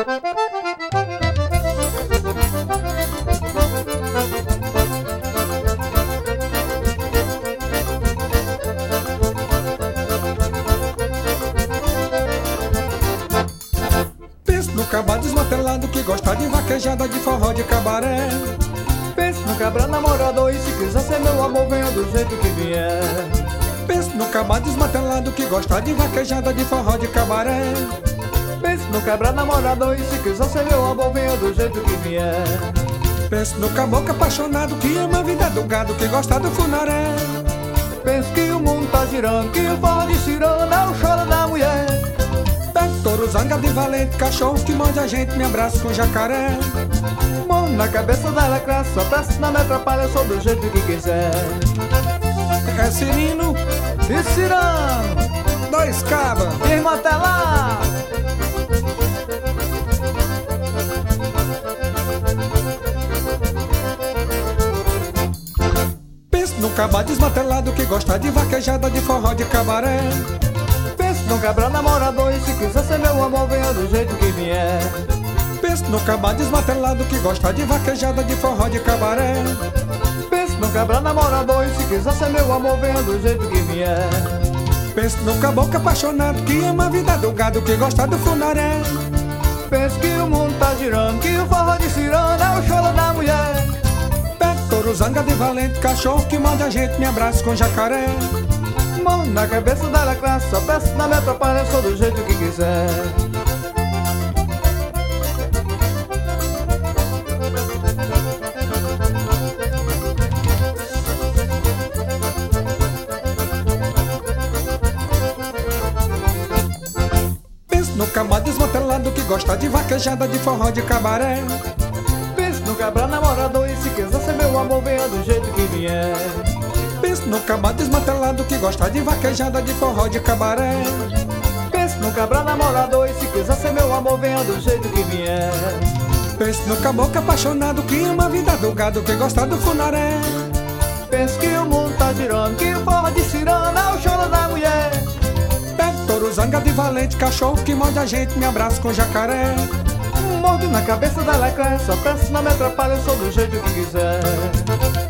Penso no cabra desmatelado que gosta de vaquejada, de forró, de cabaré. Penso no cabra namorador e se quiser ser meu amor venha do jeito que vier. Penso no cabra desmatelado que gosta de vaquejada, de forró, de cabaré. Penso no cabra namorador e se quiser ser meu amor venha do jeito que vier. Penso no caboclo apaixonado que ama a vida do gado, que gosta do funaré. Penso que o mundo tá girando, que o forró de ciranda é o choro da mulher. Pego touro, zanga de valente, cachorro que morde a gente, me abraça com jacaré. Mão na cabeça da lacraça, só peço não me atrapalha, eu sou do jeito que quiser. É Cirino E Cirano, dois cabas, irmão até lá. penso no cabra desmatelado que gosta de vaquejada, de forró, de cabaré. Penso no cabra namorador e se quiser ser meu amor venha do jeito que vier. Penso no cabra desmatelado que gosta de vaquejada, de forró, de cabaré. Penso no cabra namorador e se quiser ser meu amor venha do jeito que vier. Penso no caboclo apaixonado que ama a vida do gado, que gosta do funaré. Penso que o mundo tá girando, que o forró de ciranda é o choro da mulher. Pego touro, zanga de valente, cachorro que morde a gente, me abraça com jacaré. Mão na cabeça da lacraça, só peço não me atrapalha, eu sou do jeito que quiser. No cabra desmatelado que gosta de vaquejada, de forró, de cabaré. Penso no cabra namorador e se quiser ser meu amor venha do jeito que vier. Penso no cabra desmatelado que gosta de vaquejada, de forró, de cabaré. Penso no cabra namorador e se quiser ser meu amor venha do jeito que vier. Penso no caboclo apaixonado que ama a vida do gado, que gosta do funaré. Penso que o mundo tá girando, que o forró de ciranda é o choro da mulher. Pego touro, zanga de valente, cachorro que morde a gente, me abraça com jacaré. Mordo na cabeça da lacraça, só peço não me atrapalha, eu sou do jeito que quiser.